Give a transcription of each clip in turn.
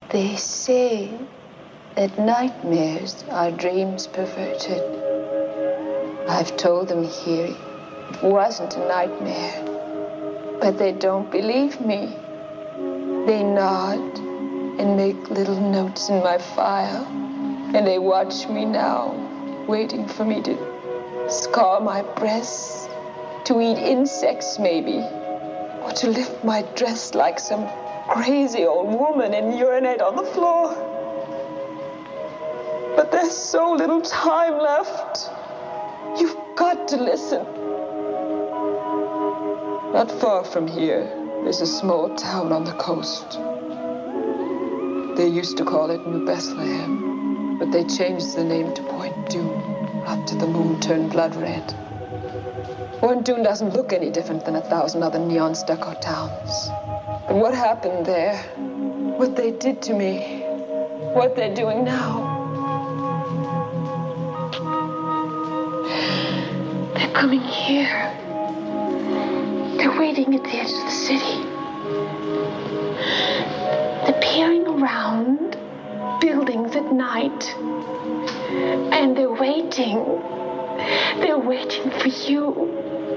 They say that nightmares are dreams perverted. I've told them here it wasn't a nightmare, but they don't believe me. They nod and make little notes in my file, and they watch me now, waiting for me to scar my breasts, to eat insects maybe, or to lift my dress like some crazy old woman and urinate on the floor. But there's so little time left. You've got to listen. Not far from here, there's a small town on the coast. They used to call it New Bethlehem, but they changed the name to Point Doom after the moon turned blood red. Point Doom doesn't look any different than 1,000 other neon stucco towns. But what happened there, what they did to me, what they're doing now, they're coming here. They're waiting at the edge of the city. They're peering around buildings at night. And they're waiting. They're waiting for you.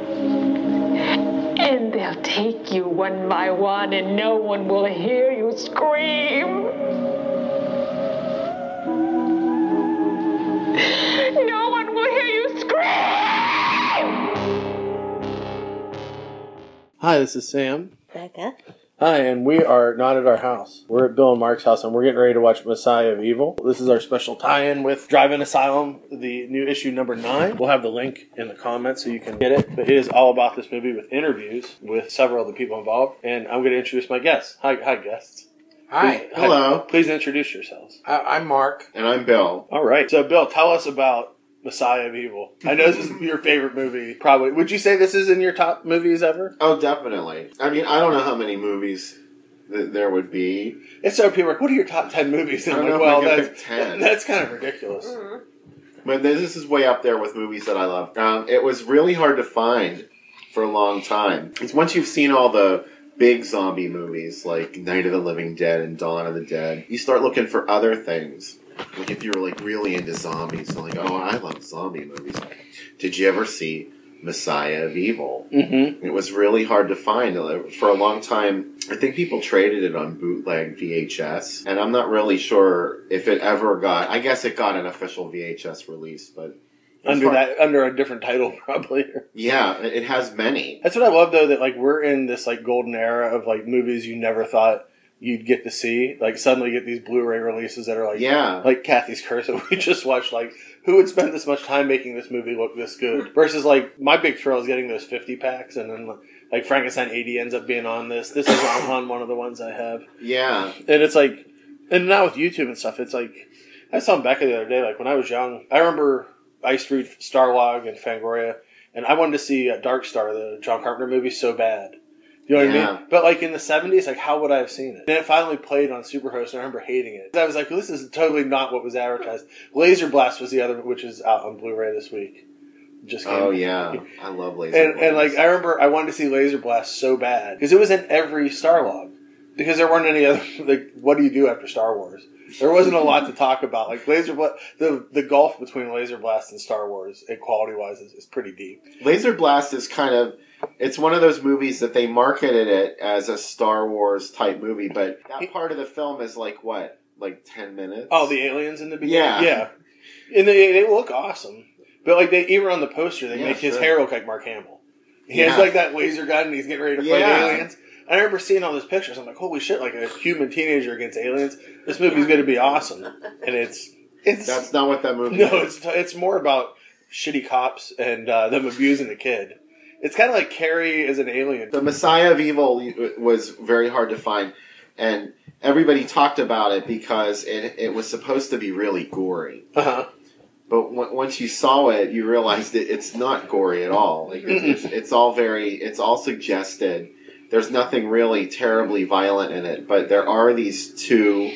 And they'll take you one by one, and no one will hear you scream. No one will hear you scream! Hi, this is Sam. Becca. Hi, and we are not at our house. We're at Bill and Mark's house, and we're getting ready to watch Messiah of Evil. This is our special tie-in with Drive-In Asylum, the new issue number 9. We'll have the link in the comments so you can get it. But it is all about this movie with interviews with several of the people involved. And I'm going to introduce my guests. Hi guests. Hi. Hello. Please introduce yourselves. I'm Mark. And I'm Bill. All right. So, Bill, tell us about Messiah of Evil. I know this is your favorite movie, probably. Would you say this is in your top movies ever? Oh, definitely. I mean, I don't know how many movies there would be. It's so people are like, what are your top 10 movies? And I'm like, well, that's kind of ridiculous. Mm-hmm. But this is way up there with movies that I love. It was really hard to find for a long time. It's once you've seen all the big zombie movies like Night of the Living Dead and Dawn of the Dead, you start looking for other things. Like if you're like really into zombies, like, oh, I love zombie movies. Did you ever see Messiah of Evil? Mm-hmm. It was really hard to find. For a long time, I think people traded it on bootleg VHS, and I'm not really sure if it ever got, I guess it got an official VHS release, but under a different title, probably. Yeah, it has many. That's what I love, though, that like we're in this like golden era of like movies you never thought you'd get to see. Like suddenly you get these Blu-ray releases that are like, like Kathy's Curse that we just watched. Like, who would spend this much time making this movie look this good? Versus like my big thrill is getting those 50 packs, and then like Frankenstein 80 ends up being on this. This is on one of the ones I have. Yeah, and it's like, and now with YouTube and stuff, it's like I saw Becca the other day. Like when I was young, I remember I used to read Starlog and Fangoria, and I wanted to see Dark Star, the John Carpenter movie, so bad. You know what I mean? But like in the 70s, like how would I have seen it? And it finally played on Superhost, and I remember hating it. I was like, well, this is totally not what was advertised. Laser Blast was the other, which is out on Blu-ray this week. Just came out. Yeah, I love Laser Blast. And like I remember, I wanted to see Laser Blast so bad because it was in every Starlog. Because there weren't any other. Like, what do you do after Star Wars? There wasn't a lot to talk about. Like Laser Blast, the gulf between Laser Blast and Star Wars, quality wise, is pretty deep. Laser Blast is kind of. It's one of those movies that they marketed it as a Star Wars type movie, but that part of the film is like what? Like 10 minutes? Oh, the aliens in the beginning? Yeah. And they look awesome. But like even on the poster, they make his hair look like Mark Hamill. He has like that laser gun and he's getting ready to fight aliens. I remember seeing all those pictures. I'm like, holy shit, like a human teenager against aliens. This movie's going to be awesome. And it's that's not what that movie is. No, it's more about shitty cops and them abusing a kid. It's kind of like Carrie as an alien. The Messiah of Evil was very hard to find, and everybody talked about it because it was supposed to be really gory. Uh-huh. But once you saw it, you realized that it's not gory at all. Like it's all suggested. There's nothing really terribly violent in it, but there are these two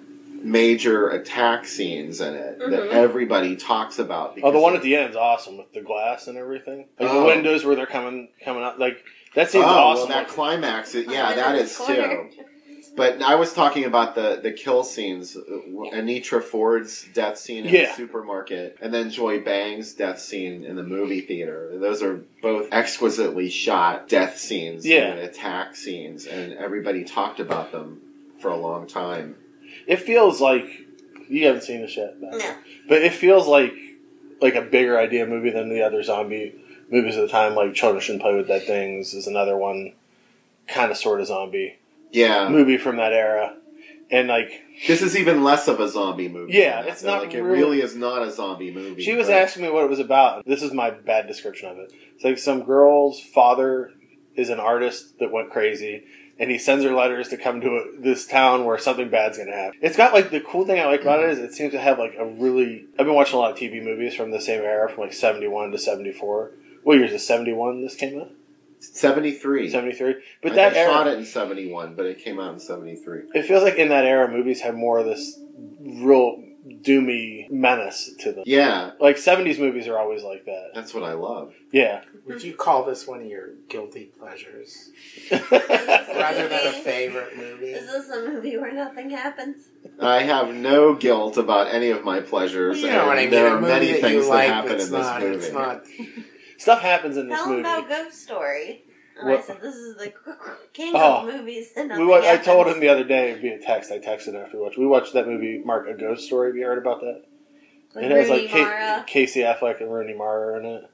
major attack scenes in it that everybody talks about. Oh, the one at the end is awesome with the glass and everything. Like the windows where they're coming out. Like that scene's awesome. Well, that climax, that is too. But I was talking about the kill scenes. Anitra Ford's death scene in the supermarket, and then Joy Bang's death scene in the movie theater. Those are both exquisitely shot death scenes, and attack scenes, and everybody talked about them for a long time. It feels like you haven't seen this yet, No. But it feels like a bigger idea movie than the other zombie movies of the time. Like Children Shouldn't Play with Dead Things is another one, kind of sort of zombie movie from that era, and like this is even less of a zombie movie. Yeah, it's not like it really is not a zombie movie. She was asking me what it was about. This is my bad description of it. It's like some girl's father is an artist that went crazy, and he sends her letters to come to this town where something bad's going to happen. It's got like the cool thing I like about it is it seems to have like a really. I've been watching a lot of TV movies from the same era, from like 71 to 74. What year is it? 71 this came out? 73. 73. But that they era shot it in 71, but it came out in 73. It feels like in that era, movies had more of this real doomy menace to them. Yeah. Like 70s movies are always like that. That's what I love. Yeah. Would you call this one of your guilty pleasures? Rather than a favorite movie? Is this a movie where nothing happens? I have no guilt about any of my pleasures. Well, you know what I mean. There are many things that happen in this movie. It's not. Stuff happens in this movie. Tell him about Ghost Story. And What? I said, this is the king of movies. And I told him the other day via text. I texted after we watched. We watched that movie, Mark, A Ghost Story. Have you heard about that? Like it has Rooney like Mara. Casey Affleck and Rooney Mara in it.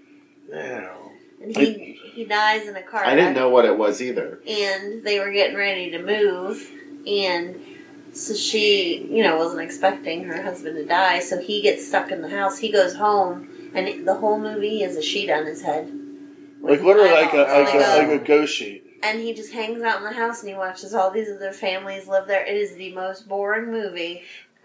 No. And he dies in a car I didn't know what it was either. And they were getting ready to move. And so she, wasn't expecting her husband to die. So he gets stuck in the house. He goes home. And the whole movie is a sheet on his head. Like literally like a ghost sheet. And he just hangs out in the house and he watches all these other families live there. It is the most boring movie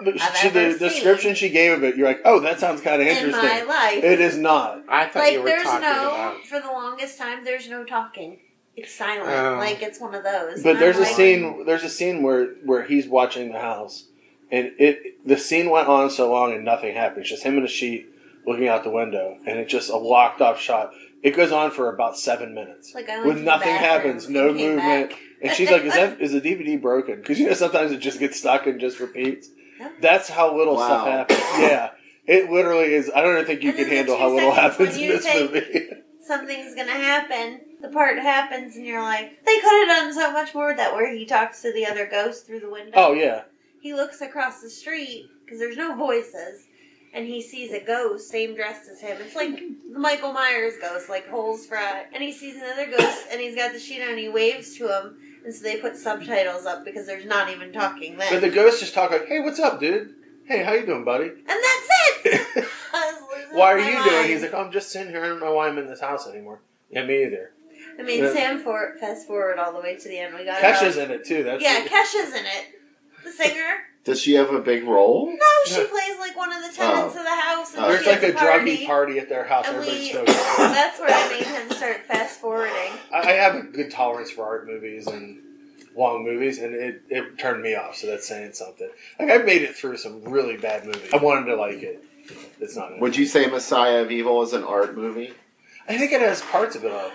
The description she gave of it, you're like, oh, that sounds kind of interesting. In my life. It is not. I thought you were talking about... For the longest time, there's no talking. It's silent. Like it's one of those. But there's a scene. There's a scene where he's watching the house, and the scene went on so long and nothing happened. It's just him in a sheet looking out the window, and it's just a locked off shot. It goes on for about 7 minutes. When nothing happens, no movement. Back. And she's like, is the DVD broken? Because sometimes it just gets stuck and just repeats. That's how little stuff happens. Yeah. It literally is. I don't even think you can handle how little happens in this movie. Something's going to happen. The part happens and you're like, they could have done so much more with that, where he talks to the other ghost through the window. Oh, yeah. He looks across the street, because there's no voices, and he sees a ghost, same dressed as him. It's like the Michael Myers ghost, like holes fried. And he sees another ghost, and he's got the sheet on, and he waves to him. And so they put subtitles up, because there's not even talking then. But the ghosts just talk like, hey, what's up, dude? Hey, how you doing, buddy? And that's it! Why are you doing? He's like, oh, I'm just sitting here. I don't know why I'm in this house anymore. Yeah, me either. I mean, Sam fast forward all the way to the end. We got Kesha's in it, too. Kesha's in it. The singer. Does she have a big role? No, she plays like one of the tenants of the house. And there's like a druggy party at their house. Everybody's smoking. That's where I made him start fast forwarding. I have a good tolerance for art movies and long movies, and it turned me off, so that's saying something. Like, I made it through some really bad movies. I wanted to like it. It's not. Would you say Messiah of Evil is an art movie? I think it has parts of it all.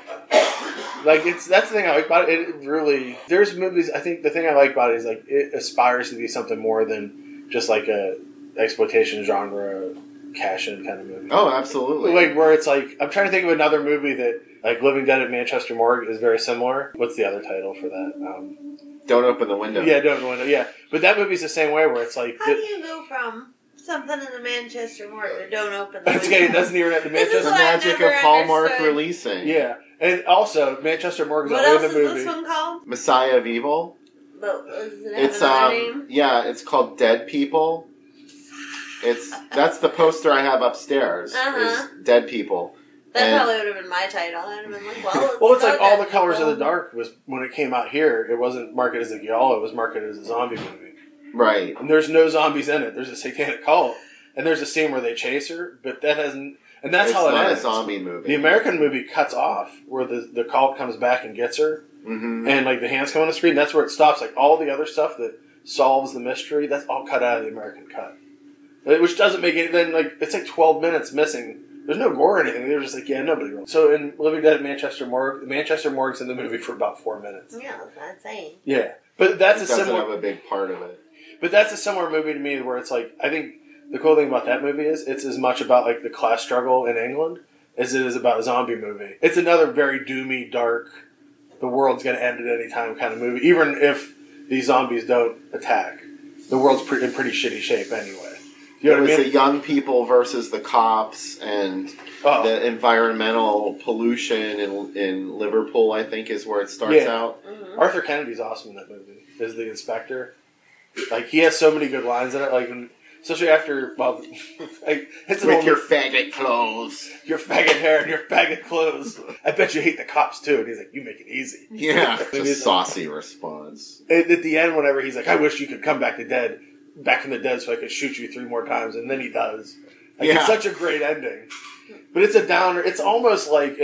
Like, that's the thing I like about it. It really, there's movies, I think the thing I like about it is, like, it aspires to be something more than just, like, a exploitation genre, cash-in kind of movie. Oh, absolutely. Like, where it's like, I'm trying to think of another movie that, like, Living Dead at Manchester Morgue is very similar. What's the other title for that? Don't Open the Window. Yeah, Don't Open the Window, yeah. But that movie's the same way, where it's like... How do you go from something in the Manchester Morgue to Don't Open the Window? Okay, it doesn't even have the Manchester... The magic of Hallmark releasing. Yeah. And also, Manchester Morgue is what only else in the movie. What is this one called? Messiah of Evil. But does it have another name? Yeah, it's called Dead People. That's the poster I have upstairs. Is Dead People. That probably would have been my title. I'd have been like, well, it's like All the Colors of the Dark was, when it came out here, it wasn't marketed as a giallo, it was marketed as a zombie movie. Right. And there's no zombies in it. There's a satanic cult. And there's a scene where they chase her, but that hasn't... And that's how it ends. It's not a zombie movie. The American movie cuts off, where the cult comes back and gets her, and like the hands come on the screen, that's where it stops. Like all the other stuff that solves the mystery, that's all cut out of the American cut. Which doesn't make it... Then, like, it's like 12 minutes missing. There's no gore or anything. They're just like, yeah, nobody will. So in Living Dead at Manchester Morgue, the Manchester Morgue's in the movie for about 4 minutes. Yeah, that's what I'm saying. Yeah. But that's it a doesn't similar. have a big part of it. But that's a similar movie to me where it's like, I think the cool thing about that movie is it's as much about like the class struggle in England as it is about a zombie movie. It's another very doomy, dark, the world's going to end at any time kind of movie. Even if these zombies don't attack, the world's in pretty shitty shape anyway. You know It what was I mean? the young people versus the cops and the environmental pollution in Liverpool, I think, is where it starts out. Mm-hmm. Arthur Kennedy's awesome in that movie as the inspector. Like, he has so many good lines in it. Like, especially after, well, like, it's With your faggot clothes. your faggot hair and your faggot clothes. I bet you hate the cops too. And he's like, you make it easy. Yeah, it's a saucy response. At the end, whenever he's like, I wish you could come back from the dead so I could shoot you 3 more times. And then he does. Like, it's such a great ending. But it's a downer. It's almost like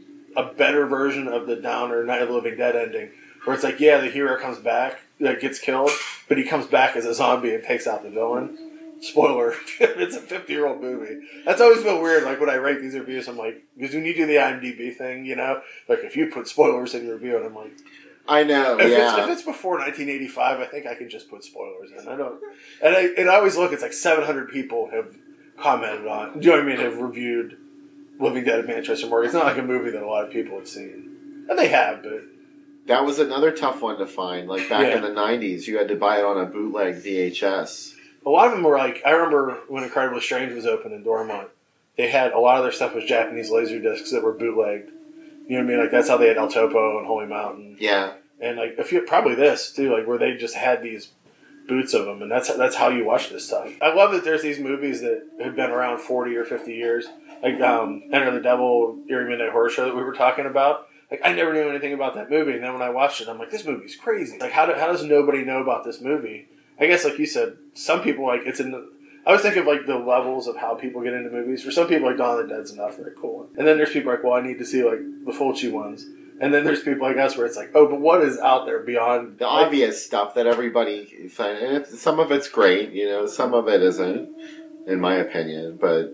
a better version of the downer Night of the Living Dead ending. Where it's like, yeah, the hero comes back, gets killed, but he comes back as a zombie and takes out the villain. Spoiler. It's a 50-year-old movie. That's always feel weird, like, when I write these reviews, I'm like, because when you do the IMDb thing, you know, like, if you put spoilers in your review, and I'm like... I know, if it's before 1985, I think I can just put spoilers in. I don't... And I always look, it's like 700 people have commented on... Do you know what I mean? Have reviewed Living Dead at Manchester Morgue. It's not like a movie that a lot of people have seen. And they have, but... That was another tough one to find. Like, back in the 90s, you had to buy it on a bootleg VHS. A lot of them were like, I remember when Incredibly Strange was open in Dormont, they had a lot of their stuff was Japanese laser discs that were bootlegged. You know what I mean? Like, that's how they had El Topo and Holy Mountain. Yeah. And like, probably this too, like where they just had these boots of them, and that's how you watch this stuff. I love that there's these movies that have been around 40 or 50 years, like Enter the Devil, Eerie Midnight Horror Show that we were talking about. Like, I never knew anything about that movie, and then when I watched it, I'm like, this movie's crazy. Like, how does nobody know about this movie? I guess, like you said, some people, like, it's in the... I always think of, like, the levels of how people get into movies. For some people, like, Dawn of the Dead's enough, they're cool. And then there's people like, well, I need to see, like, the Fulci ones. And then there's people like us where it's like, oh, but what is out there beyond... The obvious stuff that everybody finds. And some of it's great, you know, some of it isn't, in my opinion, but...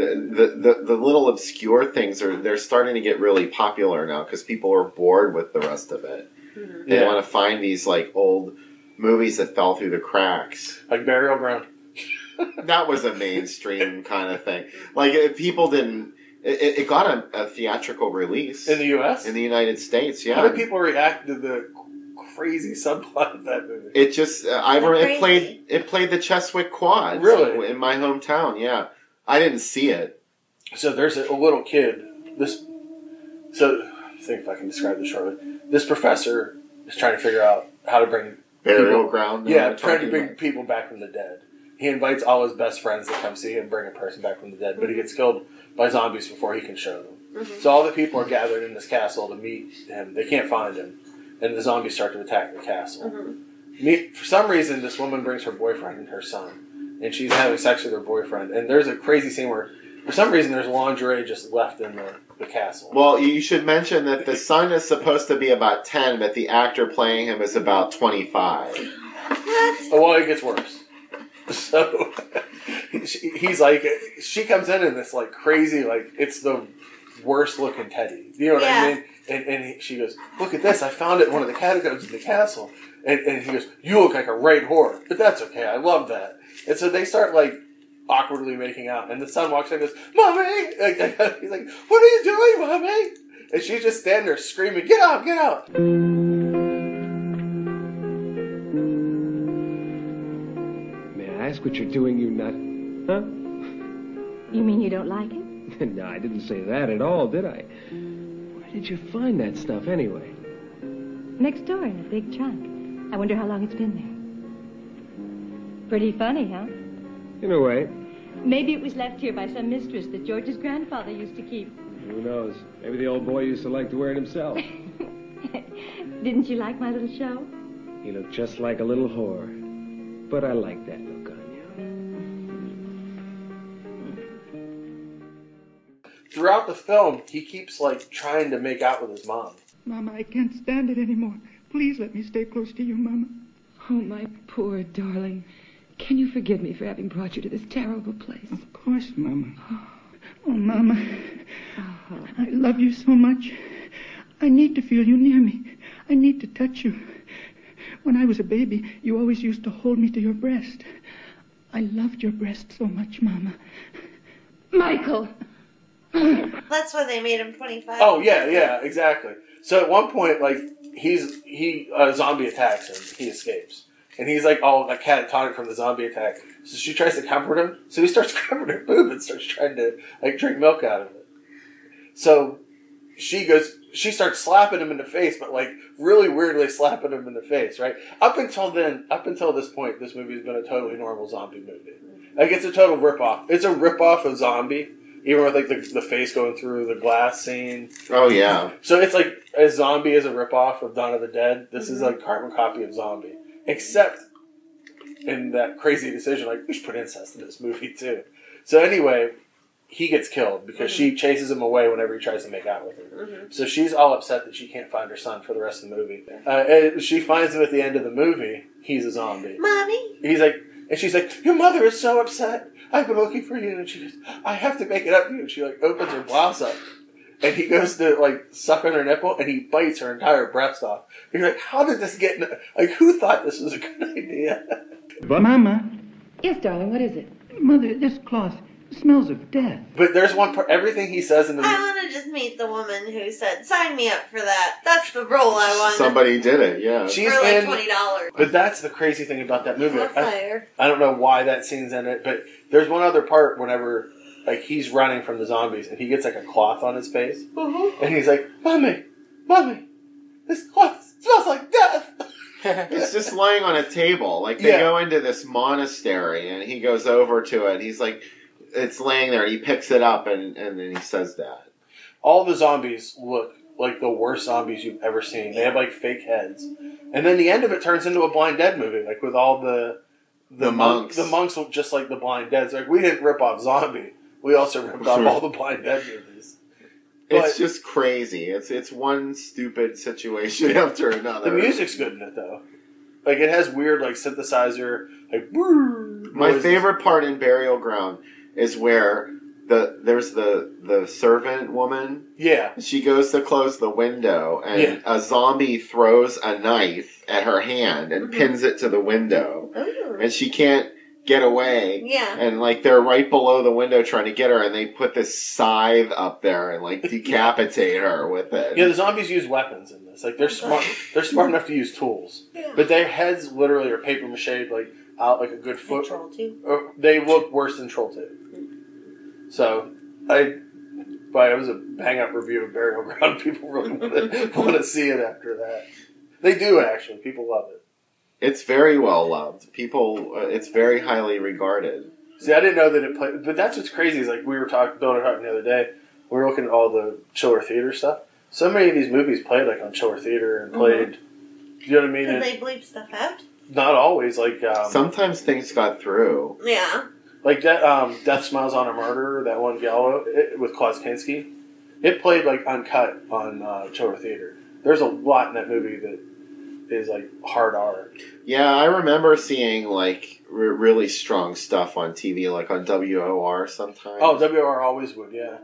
The little obscure things they're starting to get really popular now because people are bored with the rest of it. Mm-hmm. They want to find these like old movies that fell through the cracks, like Burial Ground. That was a mainstream kind of thing. Like people didn't. It got a theatrical release in the U.S. in the United States. Yeah, how did people react to the crazy subplot of that movie? It just it played the Cheswick Quad really in my hometown. Yeah. I didn't see it. So there's a little kid. So I think if I can describe this shortly, this professor is trying to figure out how to bring Burial Ground. Yeah, trying to bring people back from the dead. He invites all his best friends to come see him bring a person back from the dead, but he gets killed by zombies before he can show them. Mm-hmm. So all the people are gathered in this castle to meet him. They can't find him, and the zombies start to attack the castle. Mm-hmm. For some reason, this woman brings her boyfriend and her son. And she's having sex with her boyfriend. And there's a crazy scene where, for some reason, there's lingerie just left in the castle. Well, you should mention that the son is supposed to be about 10, but the actor playing him is about 25. What? Oh, well, it gets worse. So, he's like, she comes in this, like, crazy, like, it's the worst-looking teddy. You know what I mean? And she goes, look at this. I found it in one of the catacombs in the castle. And he goes, you look like a right whore. But that's okay. I love that. And so they start, like, awkwardly making out. And the son walks in and goes, Mommy! He's like, what are you doing, Mommy? And she's just standing there screaming, get out, get out! May I ask what you're doing, you nut? Huh? You mean you don't like it? No, I didn't say that at all, did I? Where did you find that stuff, anyway? Next door in a big trunk. I wonder how long it's been there. Pretty funny, huh? In a way. Maybe it was left here by some mistress that George's grandfather used to keep. Who knows? Maybe the old boy used to like to wear it himself. Didn't you like my little show? He looked just like a little whore. But I like that look on you. Throughout the film, he keeps, like, trying to make out with his mom. Mama, I can't stand it anymore. Please let me stay close to you, Mama. Oh, my poor darling. Can you forgive me for having brought you to this terrible place? Of course, Mama. Oh, Mama. I love you so much. I need to feel you near me. I need to touch you. When I was a baby, you always used to hold me to your breast. I loved your breast so much, Mama. Michael! That's why they made him 25. Oh, yeah, exactly. So at one point, like, a zombie attacks him. He escapes. And he's, like, all like, catatonic from the zombie attack. So she tries to comfort him. So he starts grabbing her boob and starts trying to, like, drink milk out of it. So she starts slapping him in the face, but, like, really weirdly slapping him in the face, right? Up until this point, this movie has been a totally normal zombie movie. Like, it's a total ripoff. It's a ripoff of Zombie, even with, like, the face going through the glass scene. Oh, yeah. So it's like a Zombie is a ripoff of Dawn of the Dead. This is a carbon copy of Zombie. Except in that crazy decision, like, we should put incest in this movie, too. So anyway, he gets killed because she chases him away whenever he tries to make out with her. So she's all upset that she can't find her son for the rest of the movie. And she finds him at the end of the movie. He's a zombie. Mommy? And she's like, your mother is so upset. I've been looking for you. And she goes, I have to make it up to you. And she, like, opens her blouse up. And he goes to, like, suck on her nipple, and he bites her entire breast off. And you're like, how did this get... Like, who thought this was a good idea? But Mama. Yes, darling, what is it? Mother, this cloth smells of death. But there's one part... Everything he says in the... I want to just meet the woman who said, sign me up for that. That's the role I want. Somebody did it, yeah. She's for like in, $20. But that's the crazy thing about that movie. Like, Fire. I don't know why that scene's in it, but there's one other part whenever... Like, he's running from the zombies, and he gets, like, a cloth on his face. And he's like, Mommy, this cloth smells like death. It's just laying on a table. Like, they go into this monastery, and he goes over to it, and he's like, it's laying there, and he picks it up, and then he says that. All the zombies look like the worst zombies you've ever seen. They have, like, fake heads. And then the end of it turns into a Blind Dead movie, like, with all the monks. The monks look just like the Blind Dead. It's like, we didn't rip off Zombie. We also ripped off all the Blind Dead movies. It's just crazy. It's one stupid situation after another. The music's good in it, though. Like, it has weird, like, synthesizer, like, My favorite part in Burial Ground is where there's the servant woman. Yeah. She goes to close the window, and a zombie throws a knife at her hand and pins it to the window. Ooh. And she can't get away. Yeah. And, like, they're right below the window trying to get her, and they put this scythe up there and, like, decapitate her with it. Yeah, the zombies use weapons in this. Like, they're smart. They're smart enough to use tools. Yeah. But their heads literally are paper mache, like, out like a good foot. Troll 2. They look worse than Troll 2. So, it was a bang-up review of Burial Ground. People really want to see it after that. They do, actually. People love it. It's very well loved. It's very highly regarded. See, I didn't know that it played, but that's what's crazy is, like, Bill and I were talking the other day, we were looking at all the Chiller Theater stuff. So many of these movies played, like, on Chiller Theater and played, you know what I mean? Did they bleep stuff out? Not always, like... sometimes things got through. Yeah. Like that, Death Smiles on a Murderer, that one Gallo, with Klaus Kinski, it played, like, uncut on Chiller Theater. There's a lot in that movie that is, like, hard R. Yeah, I remember seeing, like, really strong stuff on TV, like on WOR sometimes. Oh, WOR always would, yeah.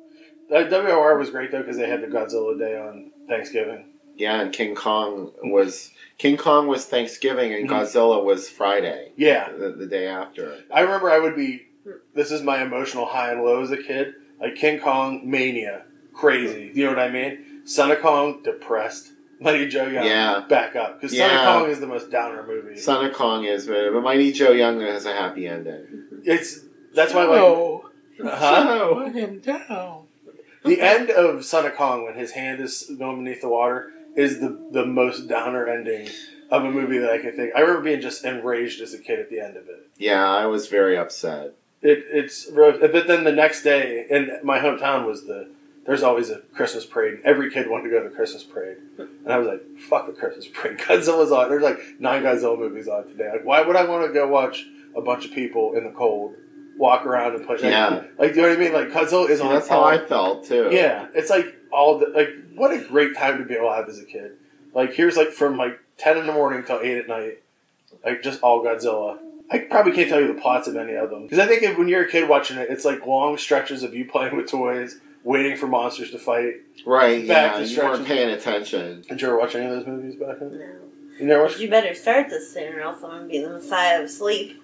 WOR was great, though, because they had the Godzilla Day on Thanksgiving. Yeah, and King Kong was Thanksgiving, and Godzilla was Friday. Yeah. The day after. I remember this is my emotional high and low as a kid, like King Kong, mania, crazy, you know what I mean? Son of Kong, depressed. Mighty Joe Young, back up. Because Son of Kong is the most downer movie. Son of Kong is, but Mighty Joe Young has a happy ending. That's why, Put him down. The end of Son of Kong, when his hand is going beneath the water, is the most downer ending of a movie that I can think. I remember being just enraged as a kid at the end of it. Yeah, I was very upset. But then the next day, in my hometown there's always a Christmas parade. Every kid wanted to go to the Christmas parade. And I was like, fuck the Christmas parade. Godzilla's on. There's like 9 Godzilla movies on today. Like, why would I want to go watch a bunch of people in the cold walk around and play? Like, you know what I mean? Like, Godzilla is on. That's how I felt, too. Yeah. It's like what a great time to be alive as a kid. Like, here's like from like 10 in the morning till 8 at night. Like, just all Godzilla. I probably can't tell you the plots of any of them. Because I think when you're a kid watching it, it's like long stretches of you playing with toys, waiting for monsters to fight. Right, back yeah, to you weren't paying attention. Did you ever watch any of those movies back then? No. You never watched? You better start this soon, or else I'm going to be the Messiah of sleep.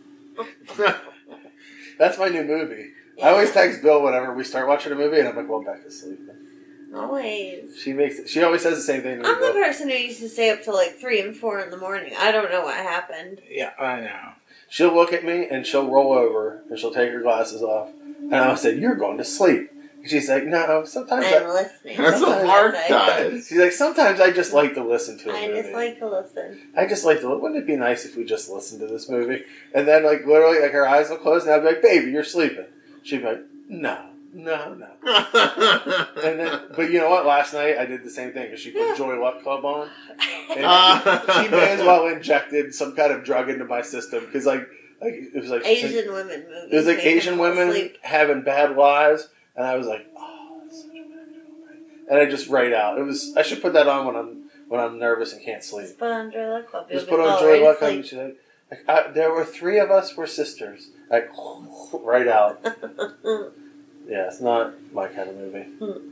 That's my new movie. Yeah. I always text Bill whenever we start watching a movie, and I'm like, well, Becca's sleeping. Always. She always says the same thing to me. I'm the person who used to stay up till like 3 and 4 in the morning. I don't know what happened. Yeah, I know. She'll look at me, and she'll roll over, and she'll take her glasses off. And I'll say, you're going to sleep. And she's like, no, sometimes I'm listening. That's what Mark does. She's like, sometimes I just like to listen to a I movie. just like to listen. I just like to. Wouldn't it be nice if we just listened to this movie? And then, like, literally, like, her eyes will close, and I'd be like, baby, you're sleeping. She'd be like, no. And then, but you know what? Last night, I did the same thing, because she put Joy Luck Club on. And she may as well injected some kind of drug into my system, because, like, it was like... Asian women movies. It was like Asian women having bad lives, and I was like, oh, that's such a bad film. And I just write out. It was. I should put that on when I'm nervous and can't sleep. Just put on Joy Luck Club. Just put on Joy Luck Club. And she's like, there were 3 of us were sisters. Like, right out. Yeah, it's not my kind of movie.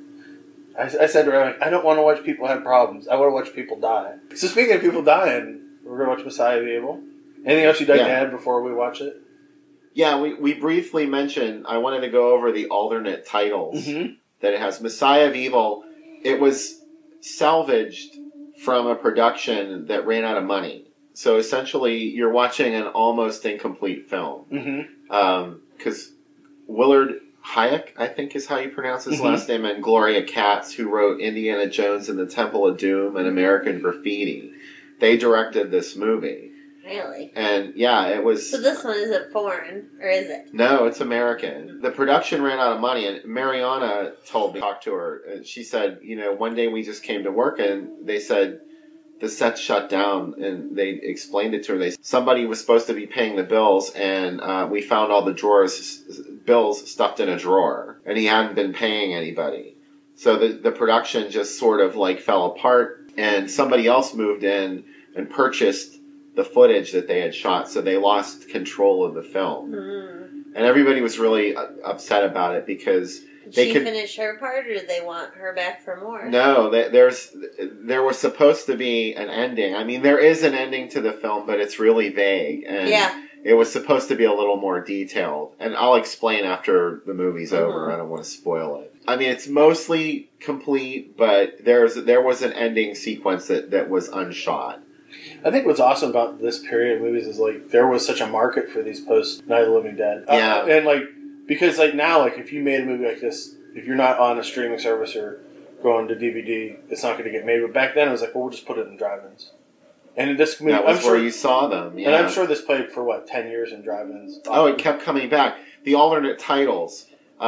I said to her, I don't want to watch people have problems. I want to watch people die. So speaking of people dying, we're going to watch Messiah of Evil. Anything else you'd like to add before we watch it? Yeah, we briefly mentioned, I wanted to go over the alternate titles that it has. Messiah of Evil, it was salvaged from a production that ran out of money. So essentially, you're watching an almost incomplete film. Because Willard Hayek, I think is how you pronounce his last name, and Gloria Katz, who wrote Indiana Jones and the Temple of Doom and American Graffiti, they directed this movie. Really? And yeah, it was... So this one isn't foreign, or is it? No, it's American. The production ran out of money, and Mariana told me, talked to her, and she said, one day we just came to work, and they said, the set shut down, and they explained it to her. Somebody was supposed to be paying the bills, and we found all the bills stuffed in a drawer, and he hadn't been paying anybody. So the production just sort of like fell apart, and somebody else moved in and purchased the footage that they had shot, so they lost control of the film. And everybody was really upset about it because Did she finish her part, or did they want her back for more? No, there was supposed to be an ending. I mean, there is an ending to the film, but it's really vague. And it was supposed to be a little more detailed. And I'll explain after the movie's over. I don't want to spoil it. I mean, it's mostly complete, but there was an ending sequence that was unshot. I think what's awesome about this period of movies is, like, there was such a market for these post Night of the Living Dead. And, like, because, like, now, like, if you made a movie like this, if you're not on a streaming service or going to DVD, it's not going to get made. But back then, it was like, well, we'll just put it in drive-ins. And this movie, that was where you saw them, And I'm sure this played for, 10 years in drive-ins. Oh, it kept coming back. The alternate titles,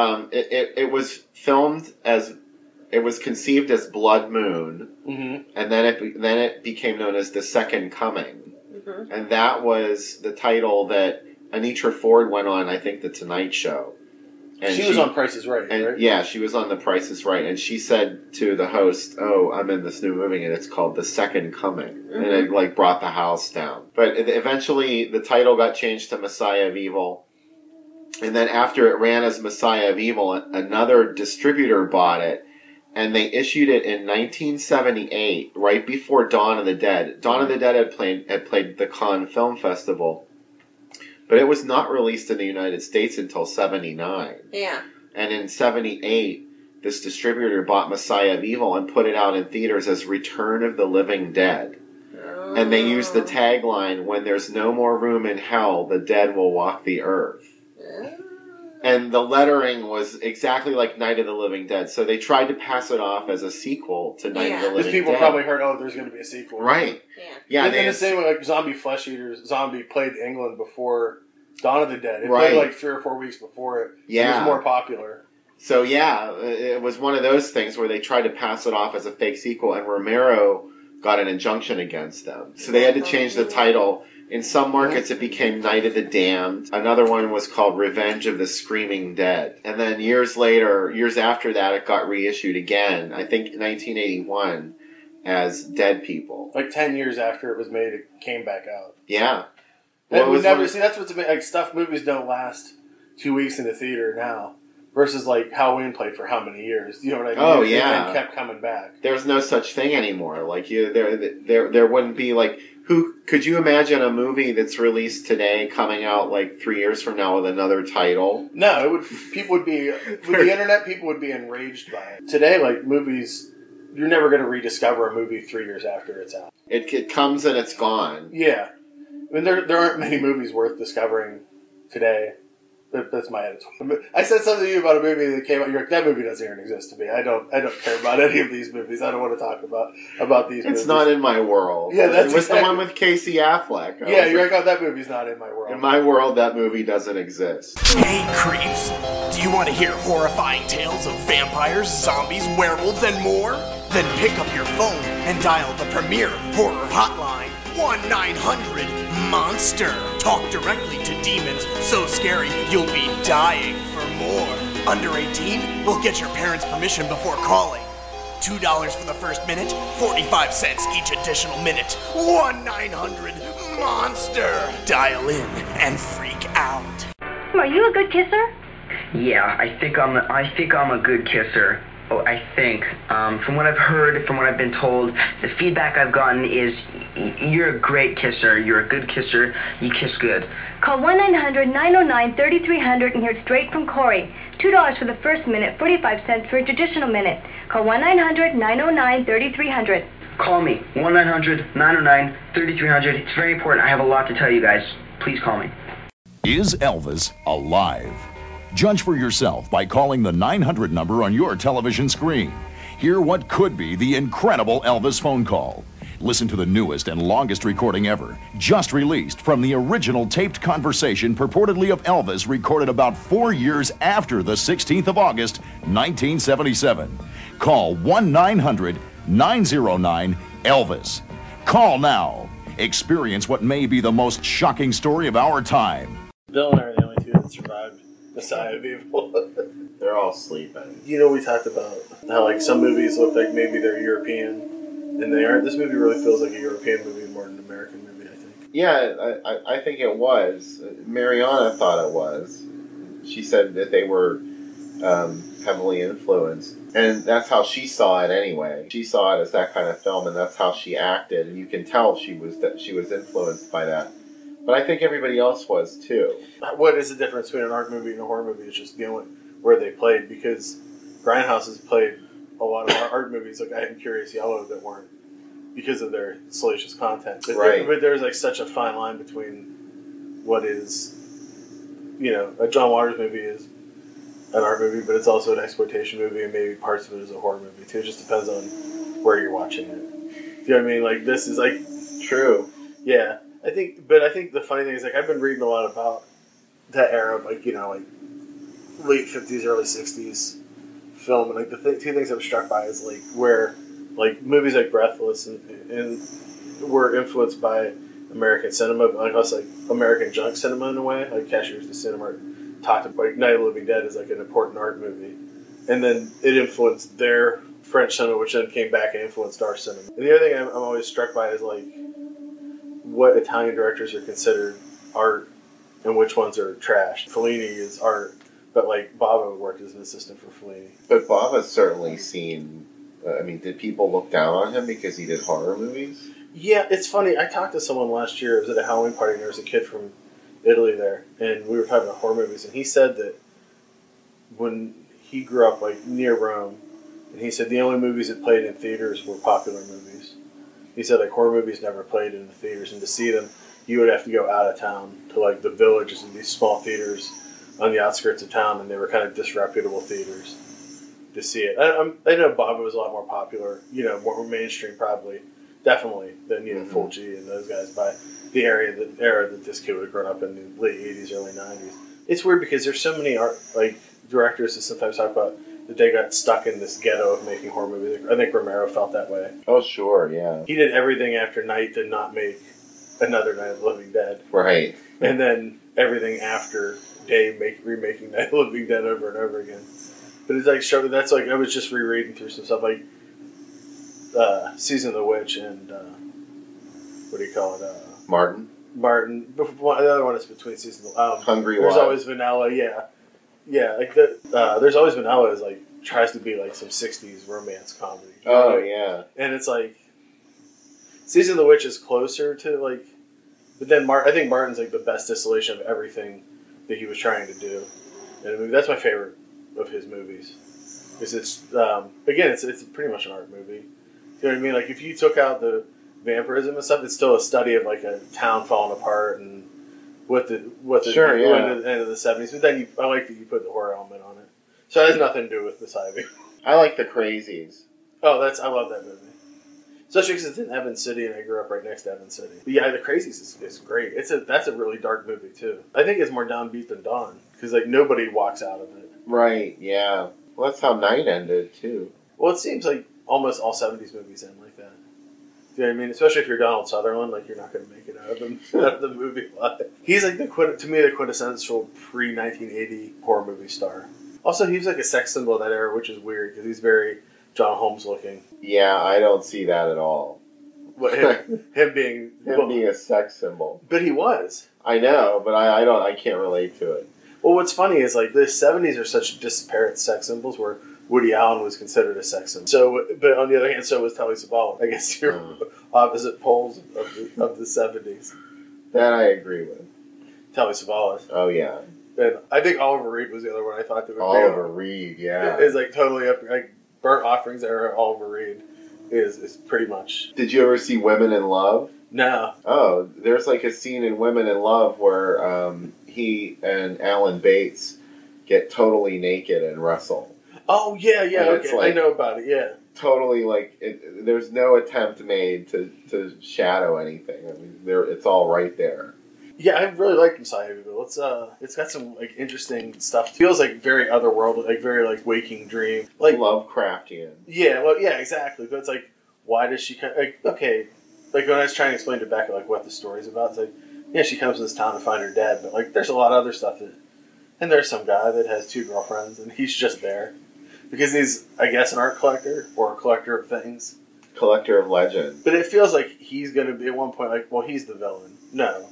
it was filmed as... It was conceived as Blood Moon, and then it became known as The Second Coming. And that was the title that Anitra Ford went on, I think, The Tonight Show. And she was on Price is Right, right? Yeah, she was on The Price is Right. And she said to the host, I'm in this new movie, and it's called The Second Coming. And it, brought the house down. But eventually, the title got changed to Messiah of Evil. And then after it ran as Messiah of Evil, another distributor bought it. And they issued it in 1978, right before Dawn of the Dead. Dawn of the Dead had played the Cannes Film Festival, but it was not released in the United States until 79. Yeah. And in 78, this distributor bought Messiah of Evil and put it out in theaters as Return of the Living Dead. And they used the tagline, when there's no more room in hell, the dead will walk the earth. And the lettering was exactly like Night of the Living Dead. So they tried to pass it off as a sequel to Night of the Living Dead. Because people probably heard, there's going to be a sequel. Right. Yeah. In the same way, like Zombie Flesh Eaters, Zombie played England before Dawn of the Dead. It played 3 or 4 weeks before it. Yeah. It was more popular. So it was one of those things where they tried to pass it off as a fake sequel, and Romero got an injunction against them. So they had to change the title. In some markets, it became Night of the Damned. Another one was called Revenge of the Screaming Dead. And then years after that, it got reissued again, I think 1981, as Dead People. 10 years after it was made, it came back out. Yeah. Well, that's what's amazing. Stuff movies don't last 2 weeks in the theater now. Versus Halloween played for how many years? You know what I mean? Oh, yeah. And kept coming back. There's no such thing anymore. There wouldn't be Could you imagine a movie that's released today coming out like 3 years from now with another title? No, it would. People would be with the internet. People would be enraged by it. Today, like movies, you're never going to rediscover a movie 3 years after it's out. It comes and it's gone. Yeah, I mean there aren't many movies worth discovering today. That's my attitude. I said something to you about a movie that came out. You're like, that movie doesn't even exist to me. I don't care about any of these movies. I don't want to talk about these movies. It's not in my world. Yeah, that's it was the one with Casey Affleck. Yeah, you're like, oh, that movie's not in my world. In my world, that movie doesn't exist. Hey, creeps. Do you want to hear horrifying tales of vampires, zombies, werewolves, and more? Then pick up your phone and dial the premier horror hotline, 1-900-MONSTER. Talk directly to demons so scary you'll be dying for more. Under 18? We'll get your parents' permission before calling. $2 for the first minute, 45 cents each additional minute. 1-900-MONSTER. Dial in and freak out. Are you a good kisser? Yeah, I think I'm a good kisser. Oh, I think. From what I've heard, from what I've been told, the feedback I've gotten is you're a great kisser. You're a good kisser. You kiss good. Call 1-900-909-3300 and hear it straight from Corey. $2 for the first minute, 45 cents for each additional minute. Call 1-900-909-3300. Call me, 1-900-909-3300. It's very important. I have a lot to tell you guys. Please call me. Is Elvis alive? Judge for yourself by calling the 900 number on your television screen. Hear what could be the incredible Elvis phone call. Listen to the newest and longest recording ever, just released from the original taped conversation purportedly of Elvis recorded about 4 years after the 16th of August, 1977. Call 1-900-909-ELVIS. Call now. Experience what may be the most shocking story of our time. Bill and I are the only two that survived Messiah of Evil. They're all sleeping. You know, we talked about how like some movies look like maybe they're European, and they aren't. This movie really feels like a European movie more than an American movie, I think. Yeah, I think it was. Mariana thought it was. She said that they were heavily influenced. And that's how she saw it anyway. She saw it as that kind of film, and that's how she acted. And you can tell she was influenced by that. But I think everybody else was too. What is the difference between an art movie and a horror movie? It's just where they played, because Grindhouse has played a lot of art movies like I Am Curious Yellow that weren't, because of their salacious content. But, right. But there's like such a fine line between what is, you know, a John Waters movie is an art movie, but it's also an exploitation movie, and maybe parts of it is a horror movie too. It just depends on where you're watching it. You know what I mean? Like, this is like true. Yeah. I think the funny thing is, like, I've been reading a lot about that era, like, you know, like late 50s, early 60s film, and like the two things I'm struck by is like where like movies like Breathless and were influenced by American cinema, but like also like American junk cinema in a way. Like Cashier's the Cinema talked about like Night of the Living Dead as like an important art movie, and then it influenced their French cinema, which then came back and influenced our cinema. And the other thing I'm always struck by is like what Italian directors are considered art and which ones are trash. Fellini is art, but like Bava worked as an assistant for Fellini. But Bava's certainly seen. I mean, did people look down on him because he did horror movies? Yeah, it's funny. I talked to someone last year. It was at a Halloween party, and there was a kid from Italy there, and we were talking about horror movies, and he said that when he grew up like near Rome, and he said the only movies that played in theaters were popular movies. He said like horror movies never played in the theaters, and to see them, you would have to go out of town to like the Villages and these small theaters on the outskirts of town, and they were kind of disreputable theaters to see it. I know Bava was a lot more popular, you know, more mainstream probably, definitely, than, you know, Full G and those guys by the era that this kid would have grown up in the late 80s, early 90s. It's weird because there's so many art like directors that sometimes talk about that they got stuck in this ghetto of making horror movies. I think Romero felt that way. Oh, sure, yeah. He did everything after Night to not make another Night of the Living Dead. Right. And then everything after Day remaking Night of the Living Dead over and over again. But it's like, that's like, I was just rereading through some stuff like Season of the Witch and, what do you call it? Martin. The other one is between Seasons. Hungry There's Wild. Always Vanilla, yeah. Yeah, like There's Always Vanilla is like, tries to be like some 60s romance comedy. Oh, yeah. And it's like, Season of the Witch is closer to like, but then I think Martin's like the best distillation of everything that he was trying to do. And that's my favorite of his movies. Because it's again, it's pretty much an art movie. You know what I mean? Like if you took out the vampirism and stuff, it's still a study of like a town falling apart and what the Sure, yeah. At the end of the 70s. But then I like that you put the horror element on it. So it has nothing to do with Miss Ivy. I like The Crazies. Oh, I love that movie. Especially because it's in Evans City and I grew up right next to Evans City. But yeah, The Crazies is great. That's a really dark movie too. I think it's more downbeat than Dawn because like nobody walks out of it. Right, yeah. Well, that's how Night ended too. Well, it seems like almost all 70s movies end like that. Do you know what I mean? Especially if you're Donald Sutherland, like you're not going to make it out of the movie alive. He's like the quintessential pre-1980 horror movie star. Also, he's like a sex symbol of that era, which is weird because he's very John Holmes looking. Yeah, I don't see that at all. What, him being being a sex symbol. But he was. I know, but I can't relate to it. Well, what's funny is like the 70s are such disparate sex symbols where Woody Allen was considered a sex symbol. So, but on the other hand, so was Telly Savalas. I guess you're opposite poles of the 70s. That I agree with. Telly Savalas. Oh yeah. And I think Oliver Reed was the other one I thought that would Oliver Reed, yeah. Is like totally up like Burnt Offerings era Oliver Reed is pretty much. Did you ever see Women in Love? No. Oh, there's like a scene in Women in Love where he and Alan Bates get totally naked and wrestle. Oh yeah, okay. Like, I know about it. Yeah. Totally like there's no attempt made to shadow anything. I mean, it's all right there. Yeah, I really like Messiah Evil. It's got some like interesting stuff. It feels like very otherworldly, like very like waking dream, like Lovecraftian. Yeah, well, yeah, exactly. But it's like, why does she like? Okay, like when I was trying to explain to Becca like what the story's about, it's like, yeah, she comes to this town to find her dad, but like, there's a lot of other stuff and there's some guy that has 2 girlfriends, and he's just there because he's, I guess, an art collector or a collector of things, collector of legend. But it feels like he's going to be at one point like, well, he's the villain. No.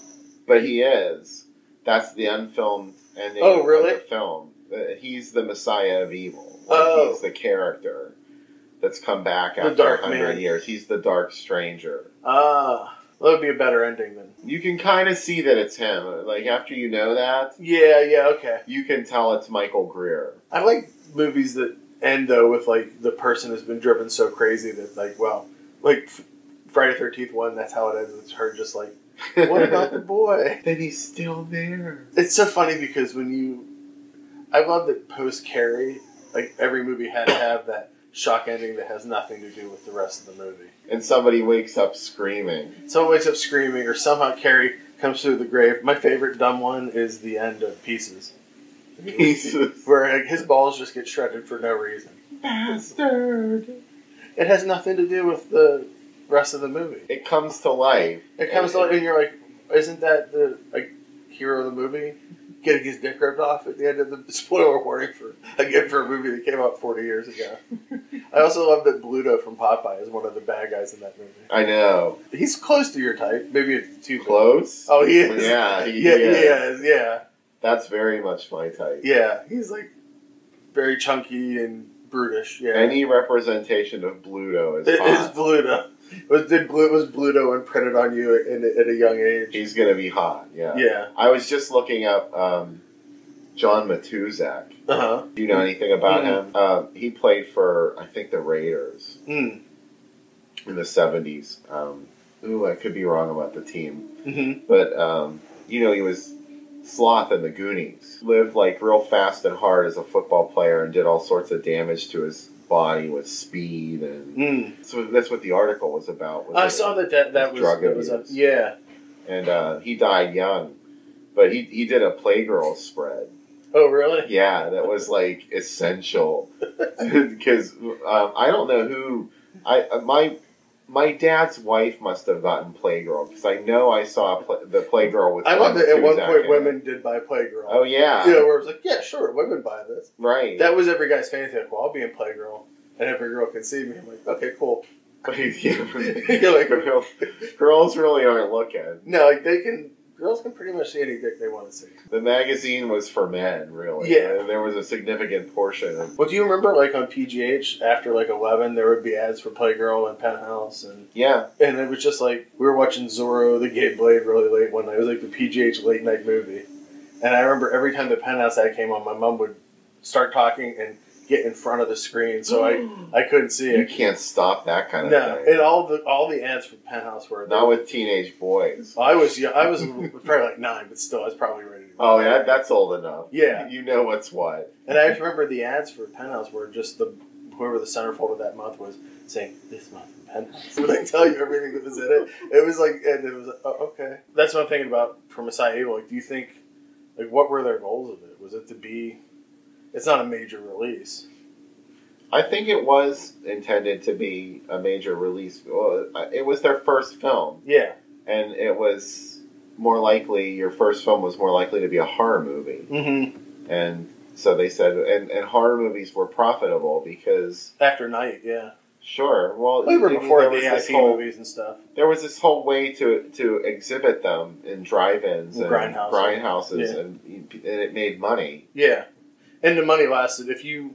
But he is. That's the unfilmed ending of the film. He's the Messiah of evil. He's the character that's come back after 100 years. He's the Dark Stranger. That would be a better ending then. You can kind of see that it's him. Like, after you know that... Yeah, okay. You can tell it's Michael Greer. I like movies that end, though, with, like, the person has been driven so crazy that, like, well... Like, Friday the 13th one, that's how it ends. It's her just like... What about the boy? Then he's still there. It's so funny because I love that post Carrie, like every movie had to have that shock ending that has nothing to do with the rest of the movie. And somebody wakes up screaming. Someone wakes up screaming, or somehow Carrie comes through the grave. My favorite dumb one is the end of Pieces. Pieces. Where like, his balls just get shredded for no reason. Bastard. It has nothing to do with the rest of the movie. It comes to life. It comes to life, and you're like, isn't that the hero of the movie getting his dick ripped off at the end of the spoiler warning for a movie that came out 40 years ago? I also love that Bluto from Popeye is one of the bad guys in that movie. I know. He's close to your type. Maybe it's too close. Oh, he is. Yeah, he is. Yeah. That's very much my type. Yeah, he's like very chunky and brutish. Yeah. Any representation of Bluto is hot. It is Bluto. Was Bluto imprinted on you at a young age? He's going to be hot, yeah. Yeah. I was just looking up John Matuzak. Uh-huh. Do you know anything about him? He played for, I think, the Raiders in the 70s. I could be wrong about the team. Mm-hmm. But, he was Sloth in the Goonies. Lived, like, real fast and hard as a football player and did all sorts of damage to his body with speed, and so that's what the article was about. I saw that was up. Yeah, and he died young, but he did a Playgirl spread. Oh, really? Yeah, that was like essential because I don't know who my dad's wife must have gotten Playgirl because I know I saw the Playgirl with. I love that at one point women did buy Playgirl. Oh yeah, where it was like, yeah, sure, women buy this. Right. That was every guy's fantasy. Like, well, I'll be in Playgirl, and every girl can see me. I'm like, okay, cool. You're like, girls really aren't looking. No, like they can. girls can pretty much see any dick they want to see. The magazine was for men, really. Yeah. There was a significant portion of... Well, do you remember, like, on PGH, after, like, 11, there would be ads for Playgirl and Penthouse? And yeah. And it was just, like, we were watching Zorro, the Gay Blade, really late one night. It was, like, the PGH late-night movie. And I remember every time the Penthouse ad came on, my mom would start talking and get in front of the screen, so I couldn't see it. You can't stop that kind of No, thing. and all the ads for Penthouse were... Not with teenage boys. I was probably like 9, but still, I was probably ready to go. Oh, yeah, that's old enough. Yeah. You know what's what. And I just remember the ads for Penthouse were just whoever the centerfold of that month was saying, this month in Penthouse. Would they tell you everything that was in it? It was like, and it was, oh, okay. That's what I'm thinking about for Messiah Evil. Like, do you think, like, what were their goals of it? Was it to be, it's not a major release. I think it was intended to be a major release. Well, it was their first film. Yeah. And it was more likely, your first film was more likely to be a horror movie. Mm-hmm. And so they said, and horror movies were profitable because... After Night, yeah. Sure. Well, even before the AIP movies and stuff. There was this whole way to exhibit them in drive-ins and grindhouses, yeah. and it made money. Yeah. And the money lasted. If you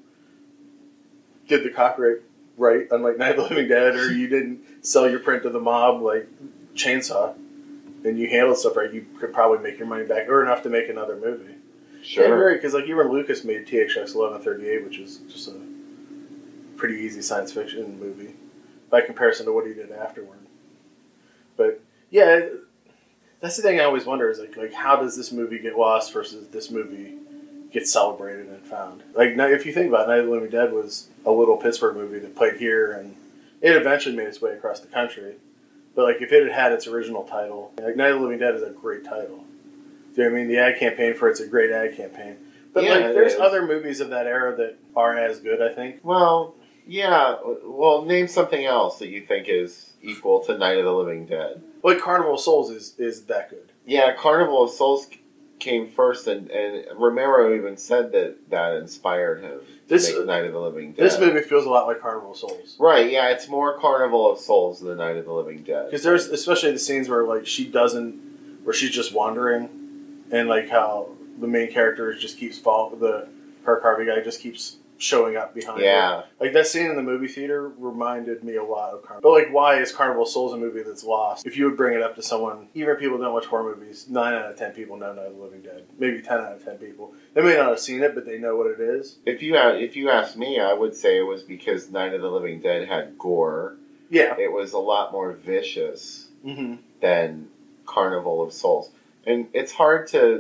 did the copyright right, unlike Night of the Living Dead, or you didn't sell your print to the mob like Chainsaw, and you handled stuff right, you could probably make your money back, or enough to make another movie. Sure. Because like even Lucas made THX 1138, which is just a pretty easy science fiction movie by comparison to what he did afterward. But yeah, that's the thing I always wonder is like how does this movie get lost versus this movie get celebrated and found? Like, now, if you think about it, Night of the Living Dead was a little Pittsburgh movie that played here, and it eventually made its way across the country. But like, if it had had its original title, like Night of the Living Dead is a great title. Do you know what I mean? The ad campaign for it's a great ad campaign. But yeah, like, there's other movies of that era that are as good, I think. Well, yeah. Well, name something else that you think is equal to Night of the Living Dead. Like Carnival of Souls is that good. Yeah, Carnival of Souls came first, and Romero even said that inspired him to make Night of the Living Dead. This movie feels a lot like Carnival of Souls. Right, yeah, it's more Carnival of Souls than Night of the Living Dead. Because there's especially the scenes where like where she's just wandering, and like how the main character just keeps Herc Harvey guy just keeps showing up behind her. Like that scene in the movie theater reminded me a lot of Carnival. But like, why is Carnival of Souls a movie that's lost? If you would bring it up to someone, even if people don't watch horror movies, 9 out of 10 people know Night of the Living Dead. Maybe 10 out of 10 people. They may not have seen it, but they know what it is. If you ask me, I would say it was because Night of the Living Dead had gore. Yeah. It was a lot more vicious than Carnival of Souls. And it's hard to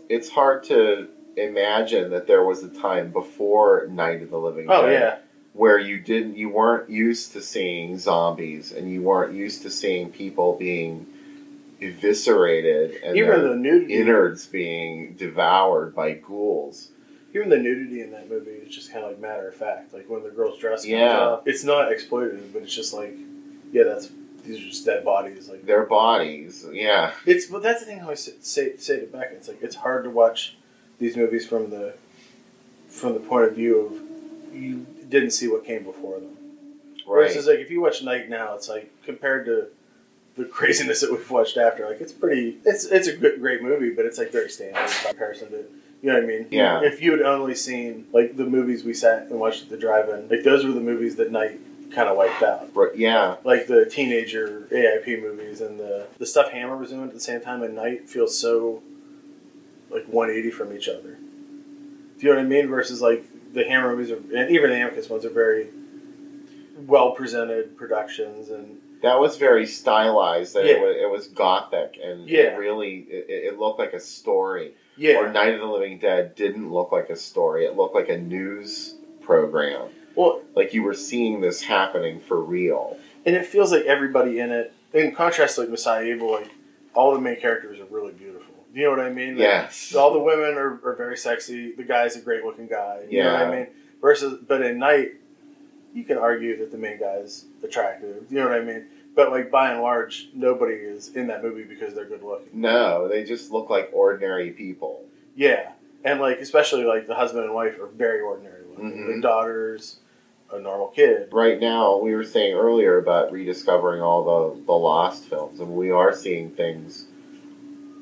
imagine that there was a time before Night of the Living Dead where you weren't used to seeing zombies and you weren't used to seeing people being eviscerated and even their the nudity, innards being devoured by ghouls. Even the nudity in that movie is just kind of like matter of fact. Like when the girl's dress comes off, it's not exploitative, but it's just like, these are just dead bodies. Like their bodies, yeah. But that's the thing I always say to Becca. It's like it's hard to watch these movies from the point of view of you didn't see what came before them. Right. Whereas it's like if you watch Night now, it's like compared to the craziness that we've watched after, like it's a great movie, but it's like very standard in comparison to, you know what I mean? Yeah. If you had only seen like the movies we sat and watched at the drive-in, like those were the movies that Night kind of wiped out. Right, yeah. Like the teenager AIP movies and the stuff Hammer was doing at the same time, and Night feels so like 180 from each other. Do you know what I mean? Versus like the Hammer movies and even the Amicus ones are very well presented productions, and that was very stylized. It was gothic, and it looked like a story. Yeah. Or Night of the Living Dead didn't look like a story. It looked like a news program. Well, like you were seeing this happening for real. And it feels like everybody in it, in contrast to like Messiah Evil, like all the main characters are really beautiful. You know what I mean? Like, yes. All the women are very sexy. The guy's a great looking guy. You know what I mean? But in Night, you can argue that the main guy's attractive. You know what I mean? But like by and large, nobody is in that movie because they're good looking. No, they just look like ordinary people. Yeah. And like especially like the husband and wife are very ordinary looking. Mm-hmm. The daughter's a normal kid. Right now, we were saying earlier about rediscovering all the Lost films, and we are seeing things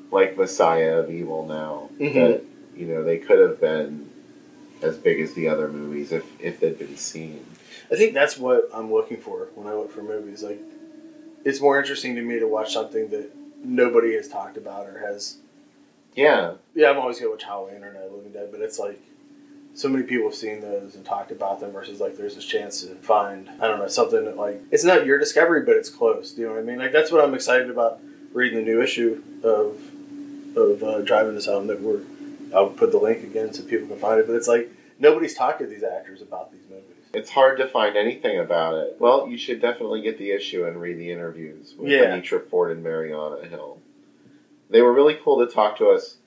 like Messiah of Evil now. Mm-hmm. That, you know, they could have been as big as the other movies if they'd been seen. I think that's what I'm looking for when I look for movies. Like, it's more interesting to me to watch something that nobody has talked about or has. Yeah. Yeah, I'm always going to watch Halloween or Night of the Living Dead, but it's like so many people have seen those and talked about them versus like there's this chance to find, I don't know, something that like, it's not your discovery, but it's close. Do you know what I mean? Like, that's what I'm excited about reading the new issue of Driving This Home that I'll put the link again so people can find it, but it's like nobody's talked to these actors about these movies. It's hard to find anything about it. Well, you should definitely get the issue and read the interviews with Anitra Ford and Mariana Hill. They were really cool to talk to us.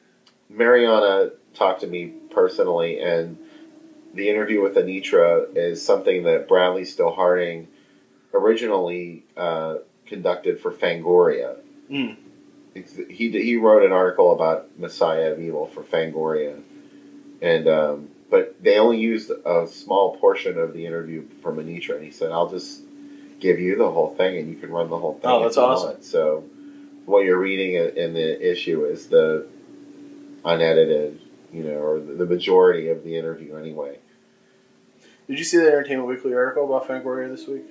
Mariana talked to me personally, and the interview with Anitra is something that Bradley Still Harding originally conducted for Fangoria. Mm. He wrote an article about Messiah of Evil for Fangoria, and but they only used a small portion of the interview from Anitra, and he said, "I'll just give you the whole thing, and you can run the whole thing." Oh, that's awesome! So, what you're reading in the issue is the unedited, you know, or the majority of the interview, anyway. Did you see the Entertainment Weekly article about Fangoria this week?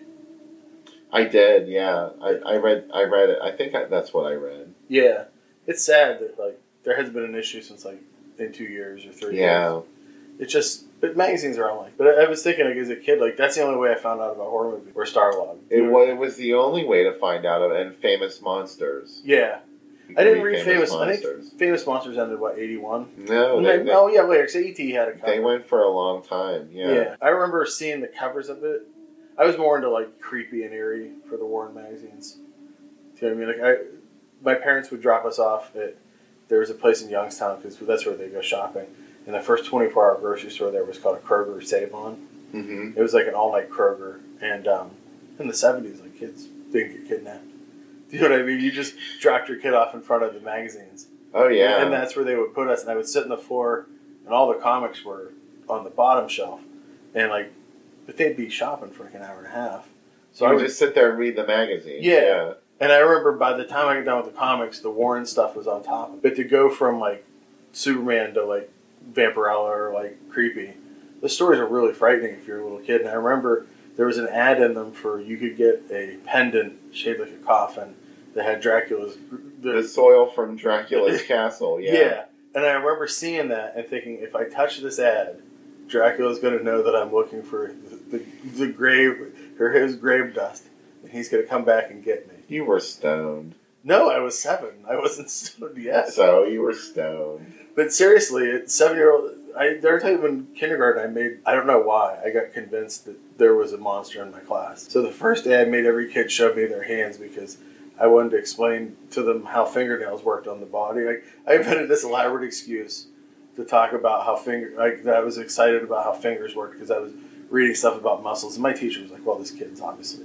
I did, yeah. I read it. I think that's what I read. Yeah, it's sad that like there hasn't been an issue since like in 2 years or 3 years. Yeah. It's just, but magazines are all like. But I was thinking, like, as a kid, like that's the only way I found out about horror movies or Starlog. It was the only way to find out of, and Famous Monsters. Yeah, I didn't read Famous. I think Famous Monsters ended what 81. No, oh yeah, later. So ET had a cover. They went for a long time. Yeah. Yeah, I remember seeing the covers of it. I was more into like creepy and eerie for the Warren magazines. Do you know what I mean? Like my parents would drop us off at. There was a place in Youngstown because that's where they go shopping. And the first 24-hour grocery store there was called a Kroger Save-On. Mm-hmm. It was like an all-night Kroger. And in the 70s, like, kids didn't get kidnapped. Do you know what I mean? You just dropped your kid off in front of the magazines. Oh, yeah. And that's where they would put us. And I would sit on the floor, and all the comics were on the bottom shelf. And, like, but they'd be shopping for like an hour and a half. So I would just sit there and read the magazine. Yeah. And I remember by the time I got done with the comics, the Warren stuff was on top. But to go from, like, Superman to, like, Vampirella or like Creepy, the stories are really frightening if you're a little kid. And I remember there was an ad in them for you could get a pendant shaped like a coffin that had Dracula's the soil from Dracula's castle. Yeah. And I remember seeing that and thinking, if I touch this ad, Dracula's going to know that I'm looking for the grave or his grave dust, and he's going to come back and get me. You were stoned. No, I was 7. I wasn't stoned yet. So you were stoned. But seriously, at 7-year-old, there were times in kindergarten I don't know why, I got convinced that there was a monster in my class. So the first day I made every kid show me their hands because I wanted to explain to them how fingernails worked on the body. Like, I invented this elaborate excuse to talk about how that I was excited about how fingers worked because I was reading stuff about muscles. And my teacher was like, well, this kid's obviously,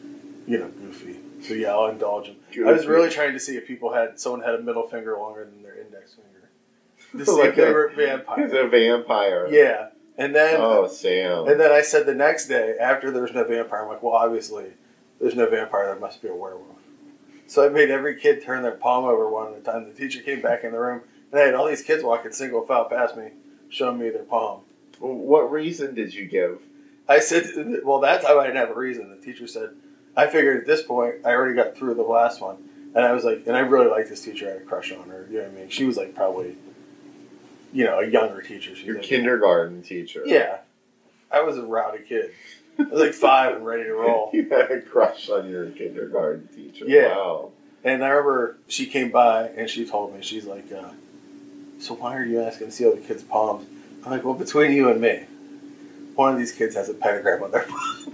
goofy. So yeah, I'll indulge him. Goofy. I was really trying to see if someone had a middle finger longer than their index finger. To see if they were a vampire. He's a vampire. Yeah. And then... Oh, Sam. And then I said the next day, after there was no vampire, I'm like, well, obviously, there's no vampire, there must be a werewolf. So I made every kid turn their palm over one at a time. The teacher came back in the room, and I had all these kids walking single file past me, showing me their palm. Well, what reason did you give? I said, well, that time I didn't have a reason. The teacher said, I figured at this point, I already got through the last one. And I was like, and I really liked this teacher. I had a crush on her. You know what I mean? She was like probably... a younger teacher. Your kindergarten teacher. Yeah. I was a rowdy kid. I was like 5 and ready to roll. You had a crush on your kindergarten teacher. Yeah. Wow. And I remember she came by and she told me, she's like, so why are you asking to see all the kids' palms? I'm like, well, between you and me, one of these kids has a pentagram on their palm.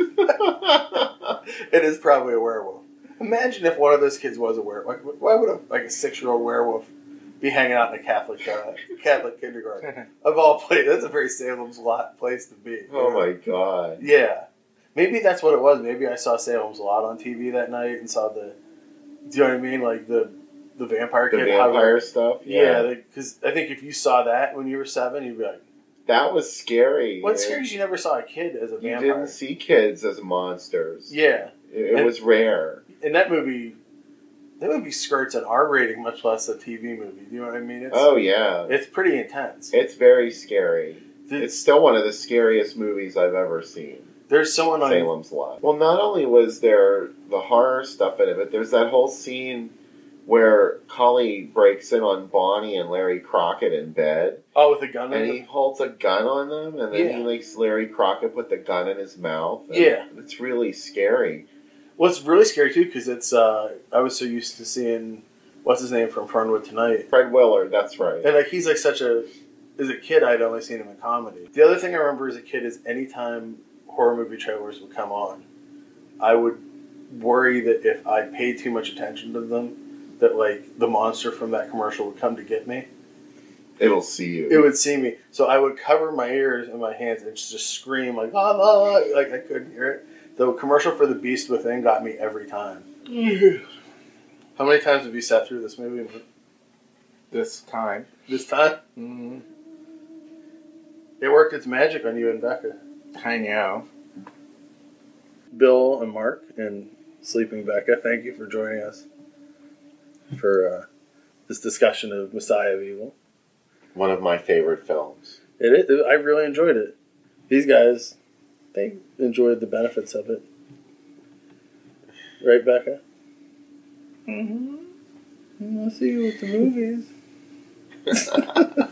It is probably a werewolf. Imagine if one of those kids was a werewolf. Why would a 6-year-old werewolf be hanging out in a Catholic kindergarten? Of all places, that's a very Salem's Lot place to be. Oh my God. Yeah. Maybe that's what it was. Maybe I saw Salem's Lot on TV that night and saw do you know what I mean? Like the vampire kid. The vampire stuff? Yeah. Because I think if you saw that when you were 7, you'd be like... That was scary. What's scary is you never saw a kid as a vampire. You didn't see kids as monsters. Yeah. It was rare. In that movie... That movie skirts an R rating, much less a TV movie. Do you know what I mean? Yeah. It's pretty intense. It's very scary. It's still one of the scariest movies I've ever seen. There's someone on Salem's Lot. Well, not only was there the horror stuff in it, but there's that whole scene where Collie breaks in on Bonnie and Larry Crockett in bed. Oh, with a gun and in he them? holds a gun on them, and then he makes Larry Crockett put the gun in his mouth. And Yeah. It's really scary. Well, it's really scary, too, because it's, I was so used to seeing, what's his name from Fernwood Tonight? Fred Willard, that's right. And, like, he's, like, such a, as a kid, I'd only seen him in comedy. The other thing I remember as a kid is anytime horror movie trailers would come on, I would worry that if I paid too much attention to them, that, like, the monster from that commercial would come to get me. It'll see you. It would see me. So I would cover my ears and my hands and just scream, like, ah, ah, like I couldn't hear it. The commercial for The Beast Within got me every time. How many times have you sat through this movie? This time. This time? Mm-hmm. It worked its magic on you and Becca. I know. Bill and Mark and Sleeping Becca, thank you for joining us for this discussion of Messiah of Evil. One of my favorite films. It is. I really enjoyed it. These guys, they enjoyed the benefits of it. Right, Becca? Mm-hmm. I'll see you with the movies.